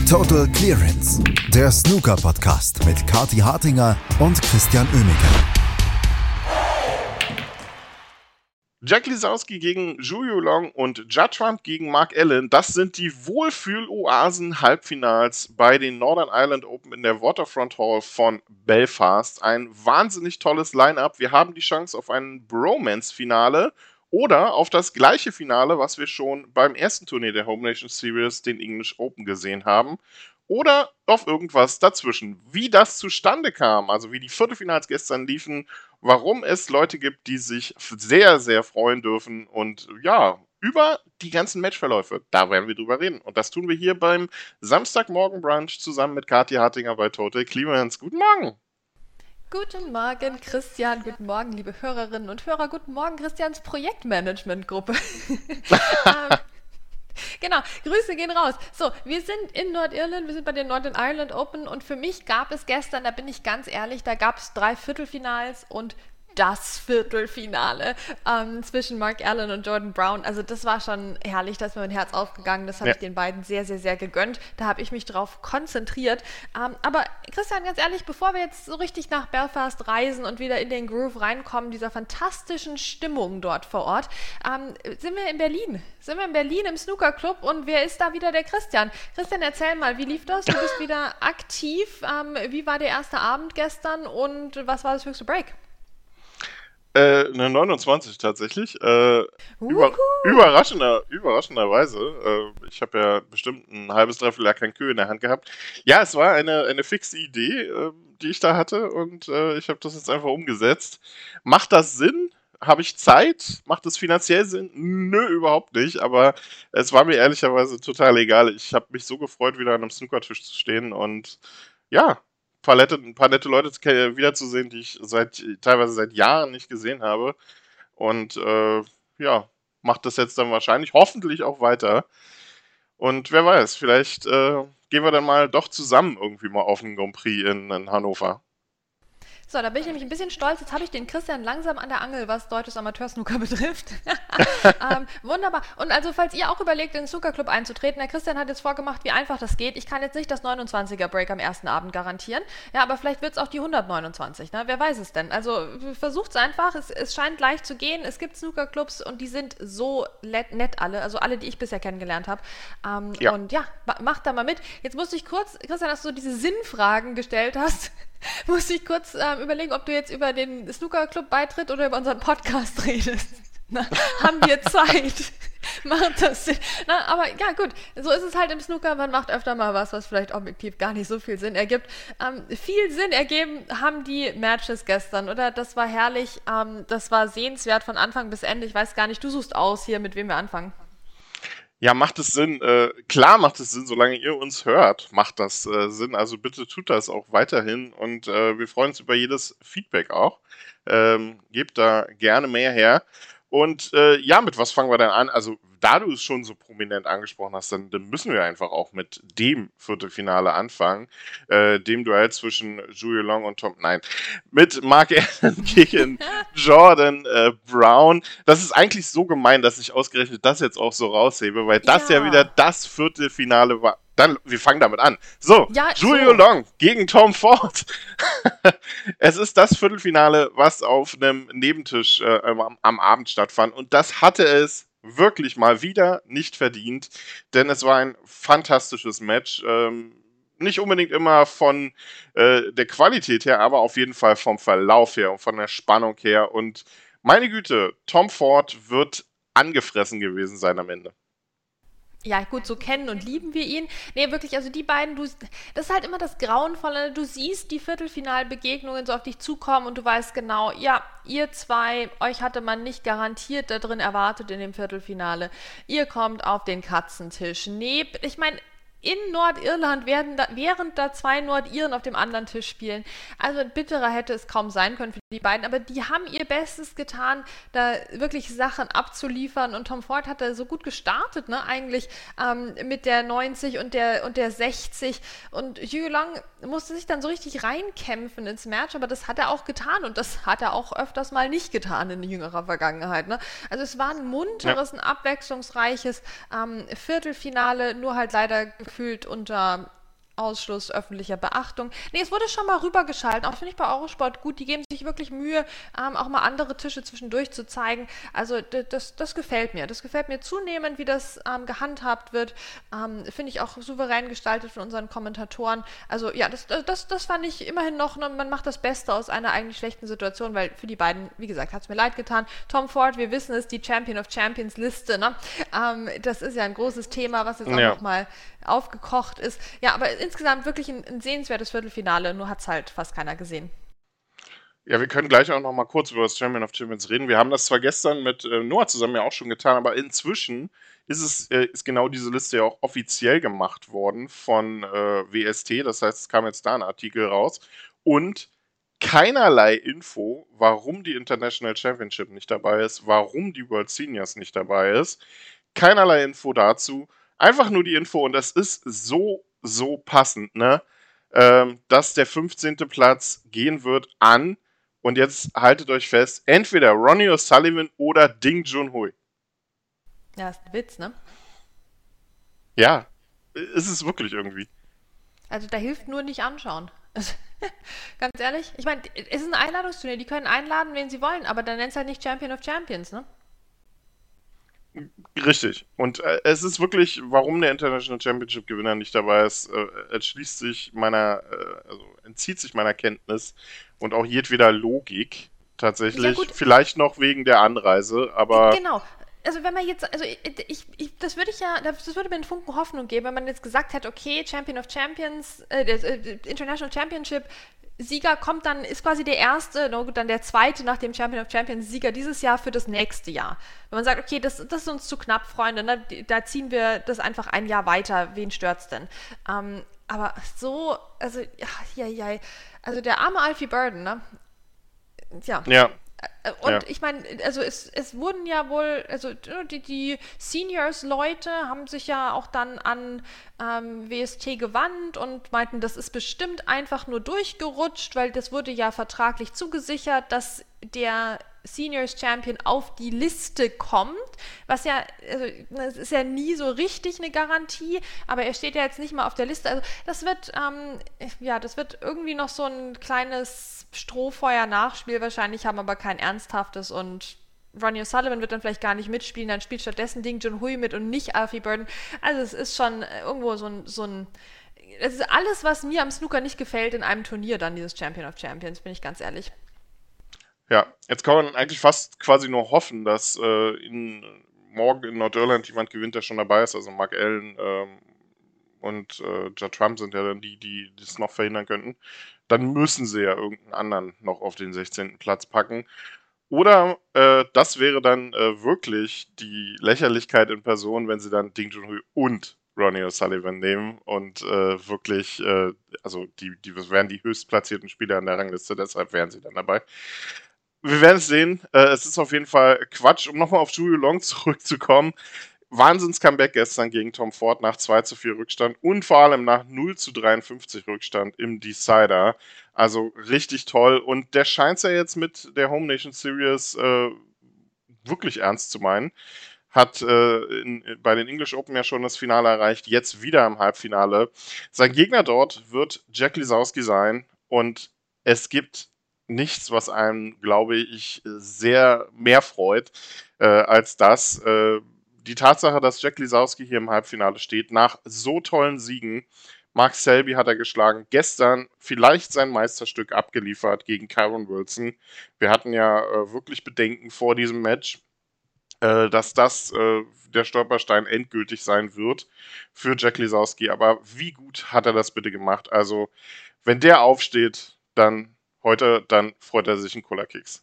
Total Clearance, der Snooker-Podcast mit Kathi Hartinger und Christian Oemeke. Jack Lisowski gegen Zhu Yulong und Judd Trump gegen Mark Allen, das sind die Wohlfühl-Oasen-Halbfinals bei den Northern Ireland Open in der Waterfront Hall von Belfast. Ein wahnsinnig tolles Line-Up. Wir haben die Chance auf ein Bromance-Finale oder auf das gleiche Finale, was wir schon beim ersten Turnier der Home Nation Series, den English Open, gesehen haben. Oder auf irgendwas dazwischen. Wie das zustande kam, also wie die Viertelfinals gestern liefen, warum es Leute gibt, die sich sehr, sehr freuen dürfen und ja, über die ganzen Matchverläufe, da werden wir drüber reden. Und das tun wir hier beim Samstagmorgen-Brunch zusammen mit Kathi Hartinger bei Total Clearance. Guten Morgen! Guten Morgen, Christian. Guten Morgen, liebe Hörerinnen und Hörer. Guten Morgen, Christians Projektmanagement-Gruppe. Genau, Grüße gehen raus. So, wir sind in Nordirland, wir sind bei den Northern Ireland Open und für mich gab es gestern, da bin ich ganz ehrlich, da gab es 3 Viertelfinals und das Viertelfinale zwischen Mark Allen und Jordan Brown. Also das war schon herrlich, da ist mir mein Herz aufgegangen. Das habe ich den beiden sehr, sehr, sehr gegönnt. Da habe ich mich drauf konzentriert. Aber Christian, ganz ehrlich, bevor wir jetzt so richtig nach Belfast reisen und wieder in den Groove reinkommen, dieser fantastischen Stimmung dort vor Ort, sind wir in Berlin. Sind wir in Berlin im Snooker-Club und wer ist da wieder? Der Christian. Christian, erzähl mal, wie lief das? Du bist wieder aktiv. Wie war der erste Abend gestern und was war das höchste Break? Eine 29 tatsächlich. Überraschenderweise. Ich habe ja bestimmt ein halbes, dreiviertel Jahr kein Kö in der Hand gehabt. Ja, es war eine fixe Idee, die ich da hatte und ich habe das jetzt einfach umgesetzt. Macht das Sinn? Habe ich Zeit? Macht das finanziell Sinn? Nö, überhaupt nicht, aber es war mir ehrlicherweise total egal. Ich habe mich so gefreut, wieder an einem Snookertisch zu stehen und ja, ein paar nette Leute wiederzusehen, die ich teilweise seit Jahren nicht gesehen habe. Und ja, macht das jetzt dann wahrscheinlich, hoffentlich auch weiter. Und wer weiß, vielleicht gehen wir dann mal doch zusammen irgendwie mal auf einen Grand Prix in Hannover. So, da bin ich nämlich ein bisschen stolz. Jetzt habe ich den Christian langsam an der Angel, was deutsches Amateursnooker betrifft. Wunderbar. Und also, falls ihr auch überlegt, in den Snookerclub einzutreten, der Christian hat jetzt vorgemacht, wie einfach das geht. Ich kann jetzt nicht das 29er-Break am ersten Abend garantieren. Ja, aber vielleicht wird es auch die 129, ne? Wer weiß es denn? Also, versucht es einfach. Es scheint leicht zu gehen. Es gibt Snookerclubs und die sind so nett alle. Also alle, die ich bisher kennengelernt habe. Ja. Und ja, macht da mal mit. Jetzt musste ich kurz, Christian, dass du diese Sinnfragen gestellt hast, muss ich kurz überlegen, ob du jetzt über den Snookerclub-Beitritt oder über unseren Podcast redest. Na, haben wir Zeit? Macht das Sinn? Na, aber ja, gut, so ist es halt im Snooker. Man macht öfter mal was vielleicht objektiv gar nicht so viel Sinn ergibt. Viel Sinn ergeben haben die Matches gestern, oder? Das war herrlich. Das war sehenswert von Anfang bis Ende. Ich weiß gar nicht, du suchst aus hier, mit wem wir anfangen. Ja, macht es Sinn. Klar macht es Sinn, solange ihr uns hört, macht das Sinn. Also bitte tut das auch weiterhin und wir freuen uns über jedes Feedback auch. Gebt da gerne mehr her. Und ja, mit was fangen wir denn an? Also, da du es schon so prominent angesprochen hast, dann müssen wir einfach auch mit dem Viertelfinale anfangen. Dem Duell zwischen Zhu Yulong und mit Mark Allen gegen Jordan Brown. Das ist eigentlich so gemein, dass ich ausgerechnet das jetzt auch so raushebe, weil das ja wieder das Viertelfinale war. Wir fangen damit an. So, ja, Zhu Yulong gegen Tom Ford. Es ist das Viertelfinale, was auf einem Nebentisch am Abend stattfand. Und das hatte es wirklich mal wieder nicht verdient, denn es war ein fantastisches Match. Nicht unbedingt immer von der Qualität her, aber auf jeden Fall vom Verlauf her und von der Spannung her. Und meine Güte, Tom Ford wird angefressen gewesen sein am Ende. Ja, gut, so kennen und lieben wir ihn. Nee, wirklich, also die beiden, das ist halt immer das Grauenvolle. Du siehst die Viertelfinalbegegnungen so auf dich zukommen und du weißt genau, ja, ihr zwei, euch hatte man nicht garantiert da drin erwartet in dem Viertelfinale. Ihr kommt auf den Katzentisch. Nee, ich meine, in Nordirland während da 2 Nordiren auf dem anderen Tisch spielen. Also bitterer hätte es kaum sein können für die beiden, aber die haben ihr Bestes getan, da wirklich Sachen abzuliefern und Tom Ford hat da so gut gestartet, ne, eigentlich mit der 90 und der 60 und Zhu Yulong musste sich dann so richtig reinkämpfen ins Match, aber das hat er auch getan und das hat er auch öfters mal nicht getan in jüngerer Vergangenheit, ne? Also es war ein munteres, ein abwechslungsreiches Viertelfinale, nur halt leider gefühlt unter Ausschluss öffentlicher Beachtung. Nee, es wurde schon mal rübergeschaltet, auch finde ich bei Eurosport gut. Die geben sich wirklich Mühe, auch mal andere Tische zwischendurch zu zeigen. Also das gefällt mir. Das gefällt mir zunehmend, wie das gehandhabt wird. Finde ich auch souverän gestaltet von unseren Kommentatoren. Also ja, das fand ich immerhin noch, man macht das Beste aus einer eigentlich schlechten Situation, weil für die beiden, wie gesagt, hat es mir leid getan. Tom Ford, wir wissen es, die Champion of Champions Liste, ne? Das ist ja ein großes Thema, was jetzt auch nochmal aufgekocht ist. Ja, aber insgesamt wirklich ein sehenswertes Viertelfinale, nur hat es halt fast keiner gesehen. Ja, wir können gleich auch noch mal kurz über das Champion of Champions reden. Wir haben das zwar gestern mit Noah zusammen ja auch schon getan, aber inzwischen ist genau diese Liste ja auch offiziell gemacht worden von WST. Das heißt, es kam jetzt da ein Artikel raus und keinerlei Info, warum die International Championship nicht dabei ist, warum die World Seniors nicht dabei ist. Keinerlei Info dazu. Einfach nur die Info und das ist so passend, ne? Dass der 15. Platz gehen wird an, und jetzt haltet euch fest, entweder Ronnie O'Sullivan oder Ding Junhui. Ja, ist ein Witz, ne? Ja, ist es wirklich irgendwie. Also da hilft nur nicht anschauen. Ganz ehrlich, ich meine, es ist ein Einladungsturnier, die können einladen, wen sie wollen, aber dann nennt es halt nicht Champion of Champions, ne? Richtig. Und es ist wirklich, warum der International Championship Gewinner nicht dabei ist, entzieht sich meiner Kenntnis und auch jedweder Logik tatsächlich. Ja, vielleicht noch wegen der Anreise, aber... Genau. Also wenn man jetzt, also das würde mir einen Funken Hoffnung geben, wenn man jetzt gesagt hätte, okay, Champion of Champions, International Championship Sieger kommt dann, ist quasi der erste, dann der zweite nach dem Champion of Champions Sieger dieses Jahr für das nächste Jahr. Wenn man sagt, okay, das ist uns zu knapp, Freunde, ne? Da ziehen wir das einfach ein Jahr weiter, wen stört's denn? Aber so, also, also der arme Alfie Burden, ne? Ja. Und ich meine, also es wurden ja wohl, also die Seniors-Leute haben sich ja auch dann an WST gewandt und meinten, das ist bestimmt einfach nur durchgerutscht, weil das wurde ja vertraglich zugesichert, dass der Seniors Champion auf die Liste kommt, was ja, also das ist ja nie so richtig eine Garantie, aber er steht ja jetzt nicht mal auf der Liste. Also das wird irgendwie noch so ein kleines Strohfeuer-Nachspiel wahrscheinlich haben, aber kein ernsthaftes, und Ronnie O'Sullivan wird dann vielleicht gar nicht mitspielen, dann spielt stattdessen Ding Junhui mit und nicht Alfie Burden. Also es ist schon irgendwo so ein es ist alles, was mir am Snooker nicht gefällt in einem Turnier, dann dieses Champion of Champions, bin ich ganz ehrlich. Ja, jetzt kann man eigentlich fast quasi nur hoffen, dass morgen in Nordirland jemand gewinnt, der schon dabei ist. Also Mark Allen und Judd Trump sind ja dann die das noch verhindern könnten. Dann müssen sie ja irgendeinen anderen noch auf den 16. Platz packen. Oder das wäre dann wirklich die Lächerlichkeit in Person, wenn sie dann Ding Junhui und Ronnie O'Sullivan nehmen und wirklich, also die wären die höchstplatzierten Spieler an der Rangliste, deshalb wären sie dann dabei. Wir werden es sehen. Es ist auf jeden Fall Quatsch. Um nochmal auf Julio Long zurückzukommen. Wahnsinns-Comeback gestern gegen Tom Ford nach 2:4 Rückstand und vor allem nach 0:53 Rückstand im Decider. Also richtig toll. Und der scheint es ja jetzt mit der Home Nation Series wirklich ernst zu meinen. Hat bei den English Open ja schon das Finale erreicht, jetzt wieder im Halbfinale. Sein Gegner dort wird Jack Lisowski sein und es gibt nichts, was einem, glaube ich, sehr mehr freut als das. Die Tatsache, dass Jack Lisowski hier im Halbfinale steht, nach so tollen Siegen. Mark Selby hat er geschlagen. Gestern vielleicht sein Meisterstück abgeliefert gegen Kyron Wilson. Wir hatten ja wirklich Bedenken vor diesem Match, dass das der Stolperstein endgültig sein wird für Jack Lisowski. Aber wie gut hat er das bitte gemacht? Also, wenn der aufsteht, dann freut er sich einen Cola-Keks.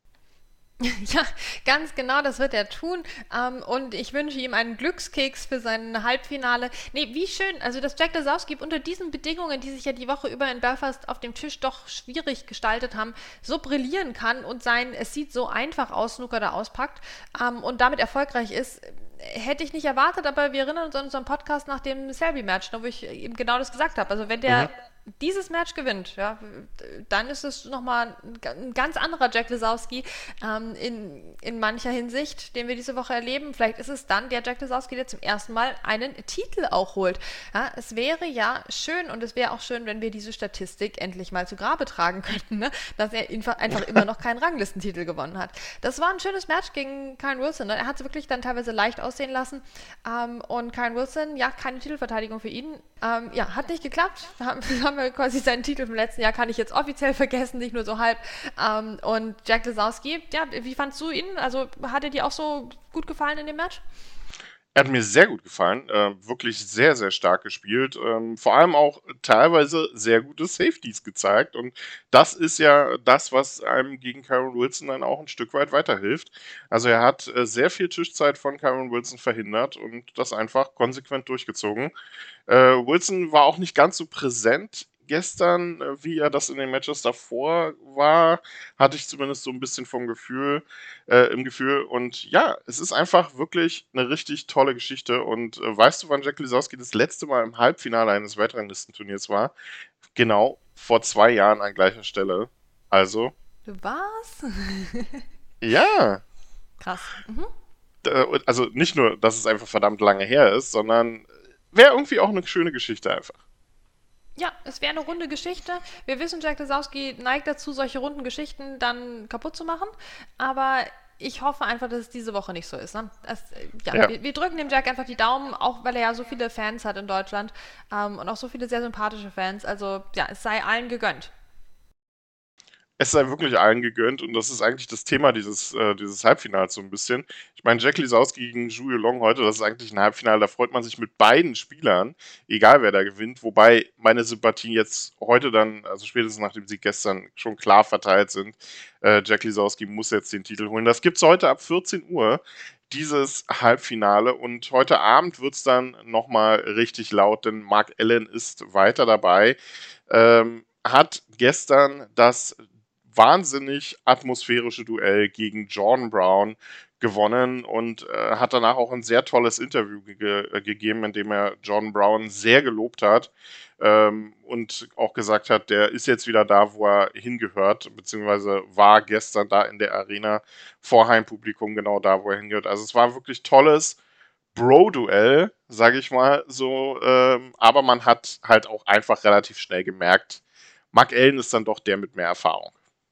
Ja, ganz genau, das wird er tun. Und ich wünsche ihm einen Glückskeks für sein Halbfinale. Nee, wie schön, also dass Jack Lisowski unter diesen Bedingungen, die sich ja die Woche über in Belfast auf dem Tisch doch schwierig gestaltet haben, so brillieren kann und es sieht so einfach aus, Snooker da auspackt und damit erfolgreich ist. Hätte ich nicht erwartet, aber wir erinnern uns an unseren Podcast nach dem Selby-Match, wo ich eben genau das gesagt habe. Also wenn der dieses Match gewinnt, ja, dann ist es nochmal ein ganz anderer Jack Lisowski in mancher Hinsicht, den wir diese Woche erleben. Vielleicht ist es dann der Jack Lisowski, der zum ersten Mal einen Titel auch holt. Ja, es wäre ja schön und es wäre auch schön, wenn wir diese Statistik endlich mal zu Grabe tragen könnten, ne? Dass er einfach immer noch keinen Ranglistentitel gewonnen hat. Das war ein schönes Match gegen Kyren Wilson. Ne? Er hat es wirklich dann teilweise leicht aussehen lassen und Kyren Wilson, ja, keine Titelverteidigung für ihn. Ja, hat nicht geklappt. Haben wir quasi seinen Titel vom letzten Jahr, kann ich jetzt offiziell vergessen, nicht nur so halb. Und Jack Lisowski, ja, wie fandst du ihn? Also hat er dir auch so gut gefallen in dem Match? Er hat mir sehr gut gefallen, wirklich sehr, sehr stark gespielt, vor allem auch teilweise sehr gute Safeties gezeigt und das ist ja das, was einem gegen Kyren Wilson dann auch ein Stück weit weiterhilft. Also er hat sehr viel Tischzeit von Kyren Wilson verhindert und das einfach konsequent durchgezogen. Wilson war auch nicht ganz so präsent gestern, wie er das in den Matches davor war, hatte ich zumindest so ein bisschen im Gefühl. Und ja, es ist einfach wirklich eine richtig tolle Geschichte. Und weißt du, wann Jack Lisowski das letzte Mal im Halbfinale eines Weltranglistenturniers war? Genau, vor 2 Jahren an gleicher Stelle. Also. Was? Ja. Krass. Mhm. Also nicht nur, dass es einfach verdammt lange her ist, sondern wäre irgendwie auch eine schöne Geschichte einfach. Ja, es wäre eine runde Geschichte. Wir wissen, Jack Lisowski neigt dazu, solche runden Geschichten dann kaputt zu machen. Aber ich hoffe einfach, dass es diese Woche nicht so ist. Ne? Ja. Wir drücken dem Jack einfach die Daumen, auch weil er ja so viele Fans hat in Deutschland und auch so viele sehr sympathische Fans. Also ja, es sei allen gegönnt. Es sei wirklich allen gegönnt und das ist eigentlich das Thema dieses Halbfinals so ein bisschen. Ich meine, Jack Lisowski gegen Zhu Yulong heute, das ist eigentlich ein Halbfinale, da freut man sich mit beiden Spielern, egal wer da gewinnt, wobei meine Sympathien jetzt heute dann, also spätestens nach dem Sieg gestern, schon klar verteilt sind. Jack Lisowski muss jetzt den Titel holen. Das gibt's heute ab 14 Uhr, dieses Halbfinale und heute Abend wird's dann nochmal richtig laut, denn Mark Allen ist weiter dabei, hat gestern das wahnsinnig atmosphärische Duell gegen Jordan Brown gewonnen und hat danach auch ein sehr tolles Interview gegeben, in dem er Jordan Brown sehr gelobt hat und auch gesagt hat, der ist jetzt wieder da, wo er hingehört, beziehungsweise war gestern da in der Arena vor Heimpublikum genau da, wo er hingehört. Also es war wirklich tolles Bro-Duell, sage ich mal so, aber man hat halt auch einfach relativ schnell gemerkt, Mark Allen ist dann doch der mit mehr Erfahrung.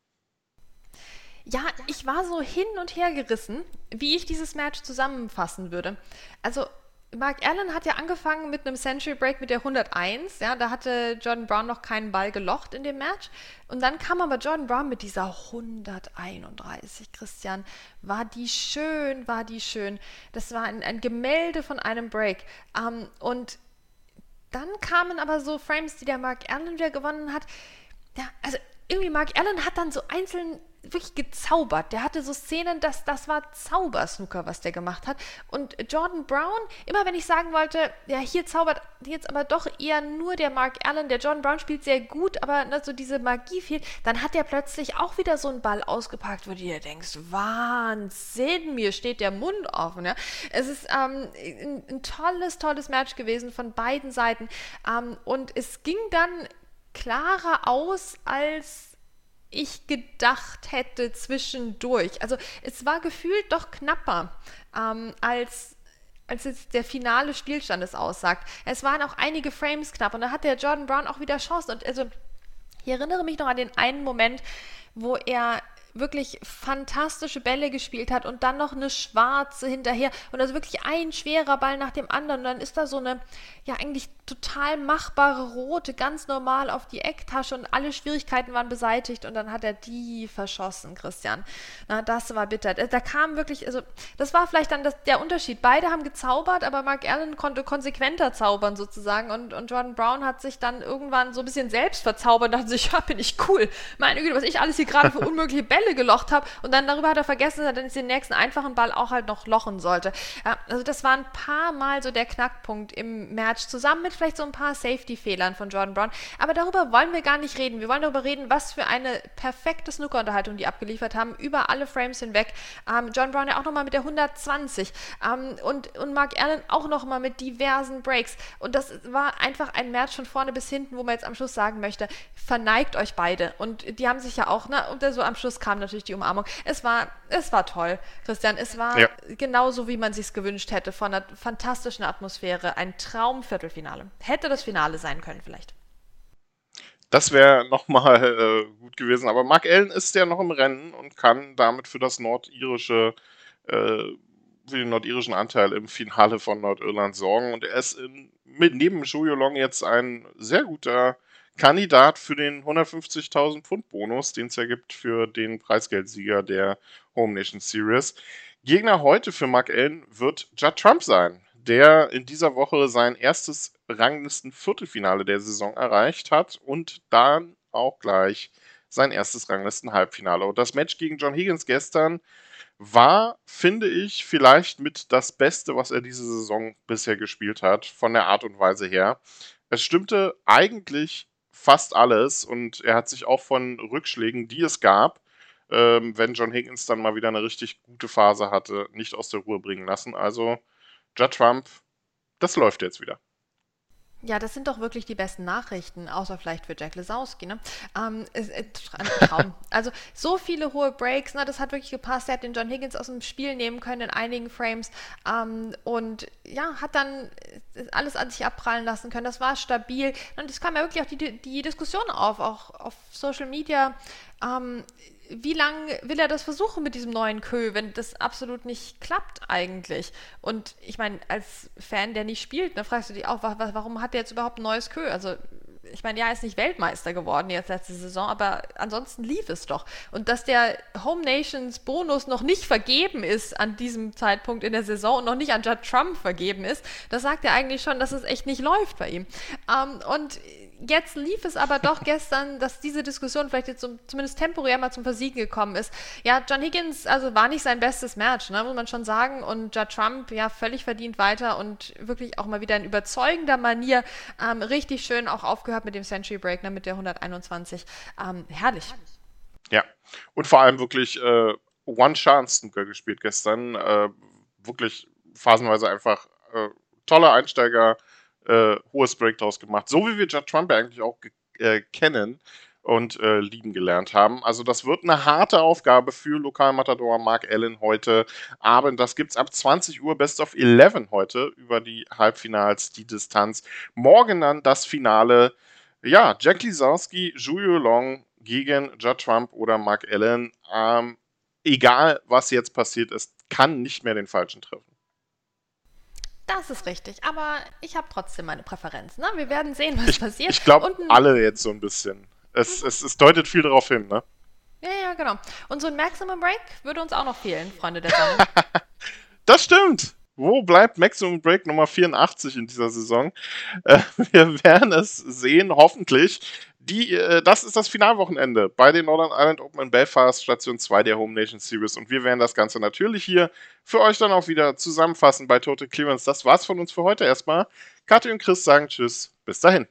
Ja, ich war so hin und her gerissen, wie ich dieses Match zusammenfassen würde. Also, Mark Allen hat ja angefangen mit einem Century Break mit der 101, ja, da hatte Jordan Brown noch keinen Ball gelocht in dem Match. Und dann kam aber Jordan Brown mit dieser 131, Christian. War die schön. Das war ein Gemälde von einem Break. Und dann kamen aber so Frames, die der Mark Allen wieder gewonnen hat. Ja, also irgendwie Mark Allen hat dann so einzeln wirklich gezaubert. Der hatte so Szenen, das war Zaubersnooker, was der gemacht hat. Und Jordan Brown, immer wenn ich sagen wollte, ja, hier zaubert jetzt aber doch eher nur der Mark Allen, der Jordan Brown spielt sehr gut, aber ne, so diese Magie fehlt, dann hat der plötzlich auch wieder so einen Ball ausgepackt, wo du dir denkst, Wahnsinn, mir steht der Mund offen. Ja? Es ist ein tolles Match gewesen von beiden Seiten. Und es ging dann klarer aus, als ich gedacht hätte zwischendurch. Also es war gefühlt doch knapper, als jetzt der finale Spielstand es aussagt. Es waren auch einige Frames knapp und da hat der Jordan Brown auch wieder Chancen. Und also ich erinnere mich noch an den einen Moment, wo er wirklich fantastische Bälle gespielt hat und dann noch eine schwarze hinterher und also wirklich ein schwerer Ball nach dem anderen und dann ist da so eine, ja eigentlich total machbare rote, ganz normal auf die Ecktasche und alle Schwierigkeiten waren beseitigt und dann hat er die verschossen, Christian. Na, das war bitter. Da kam wirklich, also das war vielleicht dann der Unterschied. Beide haben gezaubert, aber Mark Allen konnte konsequenter zaubern sozusagen und Jordan Brown hat sich dann irgendwann so ein bisschen selbst verzaubert und dachte sich, ja, bin ich cool. Meine Güte, was ich alles hier gerade für unmögliche Bälle gelocht habe und dann darüber hat er vergessen, dass er dann den nächsten einfachen Ball auch halt noch lochen sollte. Ja, also das war ein paar Mal so der Knackpunkt im Match, zusammen mit vielleicht so ein paar Safety-Fehlern von Jordan Brown. Aber darüber wollen wir gar nicht reden. Wir wollen darüber reden, was für eine perfekte Snooker-Unterhaltung die abgeliefert haben, über alle Frames hinweg. John Brown ja auch nochmal mit der 120 und Mark Allen auch nochmal mit diversen Breaks. Und das war einfach ein Match von vorne bis hinten, wo man jetzt am Schluss sagen möchte, verneigt euch beide. Und die haben sich ja auch, und so am Schluss kam natürlich die Umarmung. Es war toll, Christian. Es war genauso, wie man es sich gewünscht hätte, von einer fantastischen Atmosphäre. Ein Traum-Viertelfinale. Hätte das Finale sein können vielleicht. Das wäre nochmal gut gewesen. Aber Mark Allen ist ja noch im Rennen und kann damit für den nordirischen Anteil im Finale von Nordirland sorgen. Und er ist neben Zhou Yuelong jetzt ein sehr guter Kandidat für den 150.000 Pfund Bonus, den es ja gibt für den Preisgeldsieger der Home Nation Series. Gegner heute für Mark Allen wird Judd Trump sein, der in dieser Woche sein erstes Ranglisten-Viertelfinale der Saison erreicht hat und dann auch gleich sein erstes Ranglisten-Halbfinale. Und das Match gegen John Higgins gestern war, finde ich, vielleicht mit das Beste, was er diese Saison bisher gespielt hat, von der Art und Weise her. Es stimmte eigentlich fast alles und er hat sich auch von Rückschlägen, die es gab, wenn John Higgins dann mal wieder eine richtig gute Phase hatte, nicht aus der Ruhe bringen lassen. Also Judd Trump, das läuft jetzt wieder. Ja, das sind doch wirklich die besten Nachrichten, außer vielleicht für Jack Lisowski, ne? Ein Traum. Also so viele hohe Breaks, das hat wirklich gepasst. Er hat den John Higgins aus dem Spiel nehmen können in einigen Frames und ja, hat dann alles an sich abprallen lassen können. Das war stabil und es kam ja wirklich auch die Diskussion auf, auch auf Social Media. Wie lange will er das versuchen mit diesem neuen Kö, wenn das absolut nicht klappt eigentlich? Und ich meine, als Fan, der nicht spielt, fragst du dich auch, warum hat der jetzt überhaupt ein neues Kö? Also ich meine, ja, er ist nicht Weltmeister geworden jetzt letzte Saison, aber ansonsten lief es doch. Und dass der Home Nations Bonus noch nicht vergeben ist an diesem Zeitpunkt in der Saison und noch nicht an Judd Trump vergeben ist, das sagt ja eigentlich schon, dass es echt nicht läuft bei ihm. Und jetzt lief es aber doch gestern, dass diese Diskussion vielleicht jetzt zumindest temporär mal zum Versiegen gekommen ist. Ja, John Higgins, also war nicht sein bestes Match, muss man schon sagen. Und Judd Trump, ja, völlig verdient weiter und wirklich auch mal wieder in überzeugender Manier richtig schön auch aufgehört mit dem Century Break, mit der 121. Herrlich. Ja, und vor allem wirklich One-Chance-Snooker gespielt gestern. Wirklich phasenweise einfach tolle Einsteiger, hohes Break draus gemacht. So wie wir Judd Trump eigentlich auch kennen und lieben gelernt haben. Also das wird eine harte Aufgabe für Lokalmatador Mark Allen heute Abend. Das gibt's ab 20 Uhr, Best of 11 heute über die Halbfinals, die Distanz. Morgen dann das Finale. Ja, Jack Lisowski, Zhou Yuelong gegen Judd Trump oder Mark Allen. Egal, was jetzt passiert ist, kann nicht mehr den Falschen treffen. Das ist richtig, aber ich habe trotzdem meine Präferenz. Wir werden sehen, was passiert. Ich glaube, alle jetzt so ein bisschen. Es deutet viel darauf hin, ne? Ja, genau. Und so ein Maximum Break würde uns auch noch fehlen, Freunde der Sonne. Das stimmt. Wo bleibt Maximum Break Nummer 84 in dieser Saison? Wir werden es sehen, hoffentlich. Das ist das Finalwochenende bei den Northern Ireland Open in Belfast, Station 2 der Home Nation Series. Und wir werden das Ganze natürlich hier für euch dann auch wieder zusammenfassen bei Total Clearance. Das war's von uns für heute erstmal. Kathi und Chris sagen Tschüss. Bis dahin.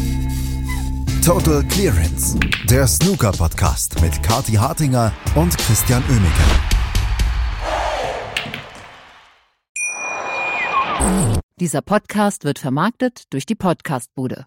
Total Clearance, der Snooker-Podcast mit Kathi Hartinger und Christian Oemeke. Dieser Podcast wird vermarktet durch die Podcast-Bude.